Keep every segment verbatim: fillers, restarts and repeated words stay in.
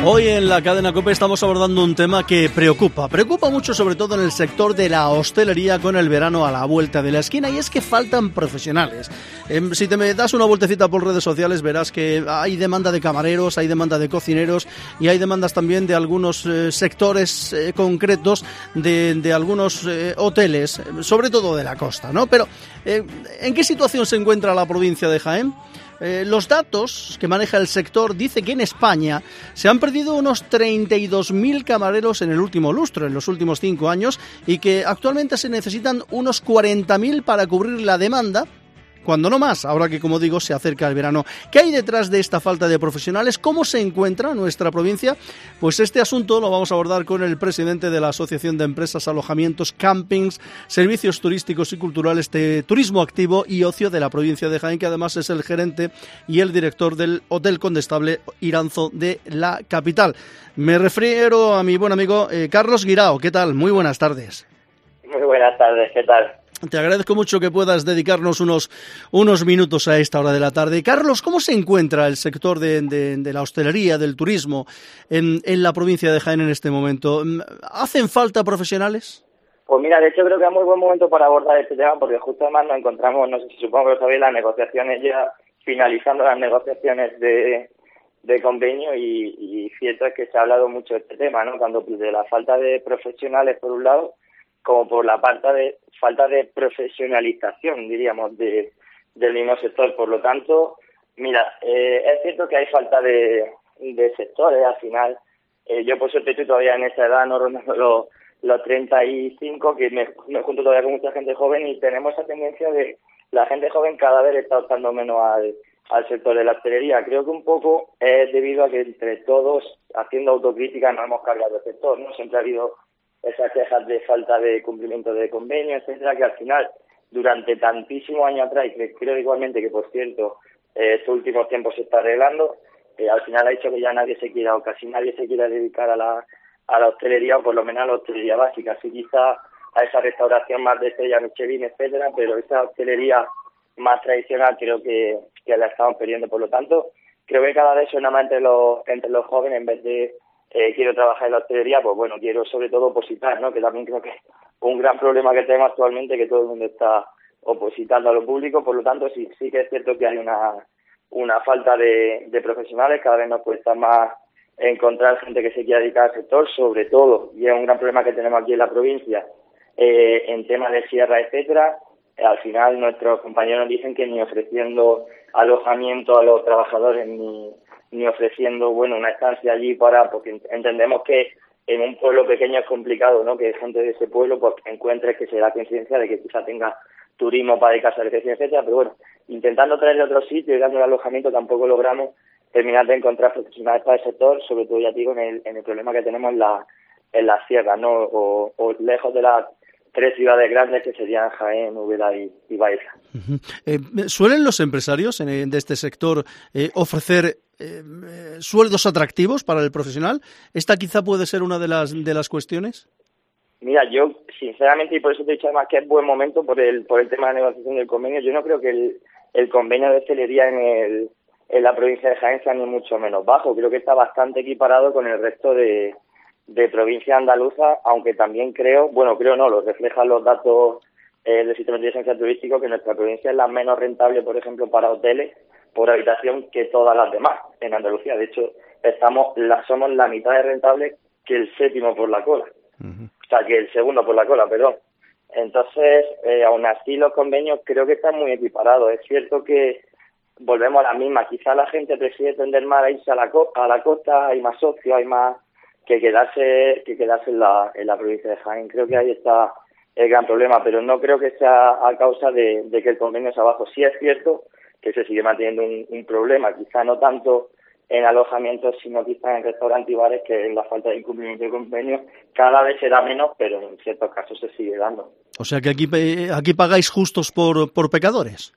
Hoy en la cadena COPE estamos abordando un tema que preocupa, preocupa mucho sobre todo en el sector de la hostelería con el verano a la vuelta de la esquina, y es que faltan profesionales. Eh, si te me das una vueltecita por redes sociales verás que hay demanda de camareros, hay demanda de cocineros y hay demandas también de algunos eh, sectores eh, concretos de, de algunos eh, hoteles, sobre todo de la costa, ¿no? Pero eh, ¿en qué situación se encuentra la provincia de Jaén? Eh, los datos que maneja el sector dicen que en España se han perdido unos treinta y dos mil camareros en el último lustro, en los últimos cinco años, y que actualmente se necesitan unos cuarenta mil para cubrir la demanda, cuando no más, ahora que, como digo, se acerca el verano. ¿Qué hay detrás de esta falta de profesionales? ¿Cómo se encuentra nuestra provincia? Pues este asunto lo vamos a abordar con el presidente de la Asociación de Empresas, Alojamientos, Campings, Servicios Turísticos y Culturales de Turismo Activo y Ocio de la provincia de Jaén, que además es el gerente y el director del Hotel Condestable Iranzo de la capital. Me refiero a mi buen amigo eh, Carlos Guirao. ¿Qué tal? Muy buenas tardes. Muy buenas tardes, ¿qué tal? Te agradezco mucho que puedas dedicarnos unos, unos minutos a esta hora de la tarde. Carlos, ¿cómo se encuentra el sector de, de, de la hostelería, del turismo en, en la provincia de Jaén en este momento? ¿Hacen falta profesionales? Pues mira, de hecho creo que es muy buen momento para abordar este tema, porque justo además nos encontramos, no sé si supongo que lo sabéis, las negociaciones ya, finalizando las negociaciones de, de convenio, y, y cierto es que se ha hablado mucho de este tema, ¿no? Cuando de la falta de profesionales por un lado, como por la falta de falta de profesionalización, diríamos, de del mismo sector. Por lo tanto, mira, eh, es cierto que hay falta de, de sectores. Al final, eh, yo por suerte estoy todavía en esa edad, no rondando los, los treinta y cinco, que me, me junto todavía con mucha gente joven, y tenemos esa tendencia de la gente joven cada vez está optando menos al, al sector de la hostelería. Creo que un poco es debido a que entre todos, haciendo autocrítica, nos hemos cargado el sector, ¿no? Siempre ha habido esas quejas de falta de cumplimiento de convenios, etcétera, que al final, durante tantísimos años atrás, y que creo igualmente que, por cierto, eh, estos últimos tiempos se está arreglando, eh, al final ha hecho que ya nadie se quiera, o casi nadie se quiera dedicar a la a la hostelería, o por lo menos a la hostelería básica. Así quizá a esa restauración más de estrella Michelin, etcétera, pero esa hostelería más tradicional creo que, que la estamos perdiendo. Por lo tanto, creo que cada vez suena más entre los, entre los jóvenes, en vez de Eh, quiero trabajar en la hostelería, pues bueno, quiero sobre todo opositar, ¿no? Que también creo que es un gran problema que tenemos actualmente, que todo el mundo está opositando a lo público. Por lo tanto, sí, sí que es cierto que hay una una falta de, de profesionales. Cada vez nos cuesta más encontrar gente que se quiera dedicar al sector, sobre todo, y es un gran problema que tenemos aquí en la provincia, eh, en temas de sierra, etcétera. Eh, al final nuestros compañeros dicen que ni ofreciendo alojamiento a los trabajadores, ni ni ofreciendo, bueno, una estancia allí para, porque entendemos que en un pueblo pequeño es complicado, ¿no? Que gente de ese pueblo pues encuentre que se da coincidencia de que quizá tenga turismo para dedicarse a la recreación, etcétera, pero bueno, intentando traer de otro sitio y dando el alojamiento tampoco logramos terminar de encontrar profesionales para el sector, sobre todo, ya digo, en el, en el problema que tenemos en la en la sierra, ¿no? O, o lejos de las tres ciudades grandes que serían Jaén, Úbeda y, y Baeza. Uh-huh. Eh, ¿Suelen los empresarios en, de este sector eh, ofrecer eh, sueldos atractivos para el profesional? ¿Esta quizá puede ser una de las de las cuestiones? Mira, yo sinceramente, y por eso te he dicho además que es buen momento por el por el tema de la negociación del convenio, yo no creo que el, el convenio de hostelería en el en la provincia de Jaén sea ni mucho menos bajo. Creo que está bastante equiparado con el resto de de provincia andaluza, aunque también creo, bueno, creo no, lo reflejan los datos eh, del sistema de inteligencia turístico, que nuestra provincia es la menos rentable, por ejemplo, para hoteles por habitación que todas las demás en Andalucía. De hecho, estamos la, somos la mitad de rentables que el séptimo por la cola. Uh-huh. O sea, que el segundo por la cola, perdón. Entonces, eh, aún así los convenios creo que están muy equiparados. Es cierto que volvemos a la misma. Quizá la gente prefiere tender más a irse a la, co- a la costa, hay más socios, hay más que quedarse que quedarse en la en la provincia de Jaén. Creo que ahí está el gran problema, pero no creo que sea a causa de, de que el convenio es abajo. Sí es cierto que se sigue manteniendo un, un problema, quizá no tanto en alojamientos, sino quizá en restaurantes y bares, que en la falta de incumplimiento de convenio cada vez se da menos, pero en ciertos casos se sigue dando. O sea que aquí aquí pagáis justos por por pecadores.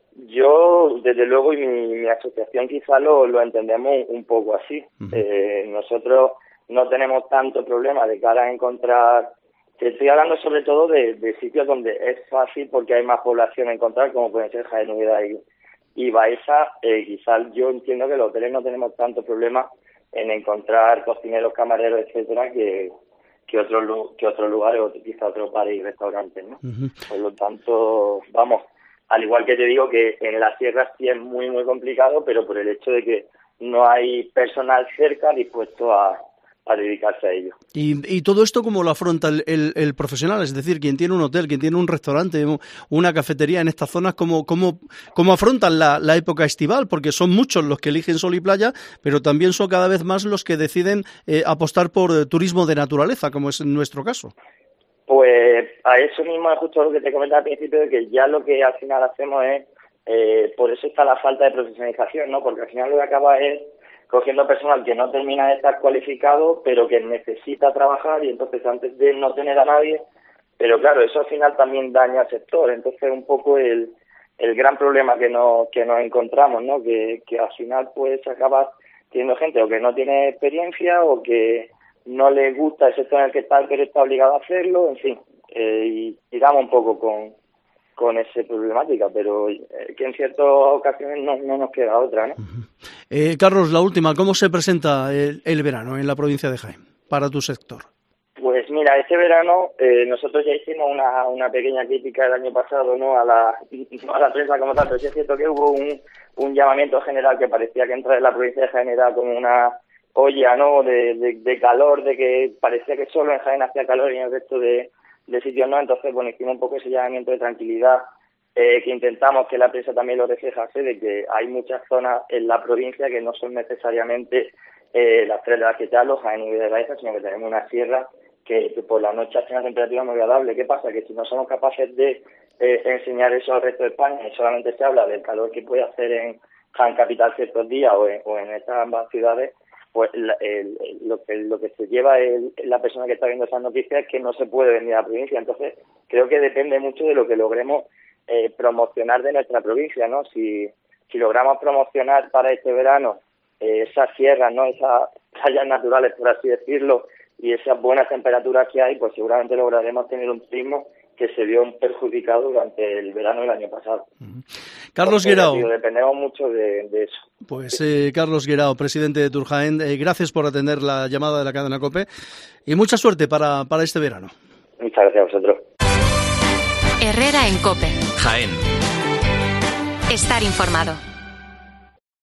Yo, desde luego, y mi, mi asociación quizá lo, lo entendemos un poco así. Uh-huh. Eh, nosotros no tenemos tanto problema de cara a encontrar. Te estoy hablando sobre todo de, de sitios donde es fácil porque hay más población a encontrar, como pueden ser Jaén, Úbeda y, y Baeza. Eh, quizás yo entiendo que los hoteles no tenemos tanto problema en encontrar cocineros, camareros, etcétera, que que otros que otros lugares o quizá otros bares y restaurantes, ¿no? Uh-huh. Por lo tanto, vamos, al igual que te digo que en las sierras sí es muy muy complicado, pero por el hecho de que no hay personal cerca dispuesto a, a dedicarse a ello. ¿Y, y todo esto cómo lo afronta el, el, el profesional? Es decir, quien tiene un hotel, quien tiene un restaurante, una cafetería en estas zonas, ¿cómo, cómo, cómo afrontan la, la época estival? Porque son muchos los que eligen sol y playa, pero también son cada vez más los que deciden eh, apostar por eh, turismo de naturaleza, como es en nuestro caso. Pues a eso mismo es justo lo que te comentaba al principio, de que ya lo que al final hacemos es, eh, por eso está la falta de profesionalización, ¿no? Porque al final lo que acaba es cogiendo personal que no termina de estar cualificado, pero que necesita trabajar, y entonces antes de no tener a nadie, pero claro, eso al final también daña al sector. Entonces un poco el, el gran problema que nos, que nos encontramos, ¿no? Que, que al final pues acabas teniendo gente o que no tiene experiencia o que no le gusta el sector en el que está, pero está obligado a hacerlo, en fin, eh, y tiramos un poco con con esa problemática, pero eh, que en ciertas ocasiones no, no nos queda otra, ¿no? Uh-huh. Eh, Carlos, la última, ¿cómo se presenta el, el verano en la provincia de Jaén para tu sector? Pues mira, este verano eh, nosotros ya hicimos una, una pequeña crítica el año pasado, ¿no? A la, no a la prensa como tal, pero sí es cierto que hubo un, un llamamiento general que parecía que entrar en la provincia de Jaén era como una olla, ¿no? De, de, de calor, de que parecía que solo en Jaén hacía calor y en el resto de de sitios no. Entonces, bueno, hicimos un poco ese llamamiento de tranquilidad, eh, que intentamos que la prensa también lo reflejase, de que hay muchas zonas en la provincia que no son necesariamente eh, las tres de las que te hablo, Jaén y de Baeza, sino que tenemos una sierra que, que por la noche hace una temperatura muy agradable. ¿Qué pasa? Que si no somos capaces de eh, enseñar eso al resto de España y solamente se habla del calor que puede hacer en Jaén capital ciertos días o en, o en estas ambas ciudades, pues la, el, el, lo que lo que se lleva el, la persona que está viendo esas noticias es que no se puede venir a la provincia. Entonces creo que depende mucho de lo que logremos eh, promocionar de nuestra provincia, ¿no? Si si logramos promocionar para este verano eh, esas sierras, ¿no? Esas playas naturales, por así decirlo, y esas buenas temperaturas que hay, pues seguramente lograremos tener un turismo que se vio perjudicado durante el verano del año pasado. Uh-huh. Carlos Guirao. Dependemos mucho de, de eso. Pues eh, Carlos Guirao, presidente de Turjaén, eh, gracias por atender la llamada de la cadena COPE y mucha suerte para, para este verano. Muchas gracias a vosotros. Herrera en COPE. Jaén. Estar informado.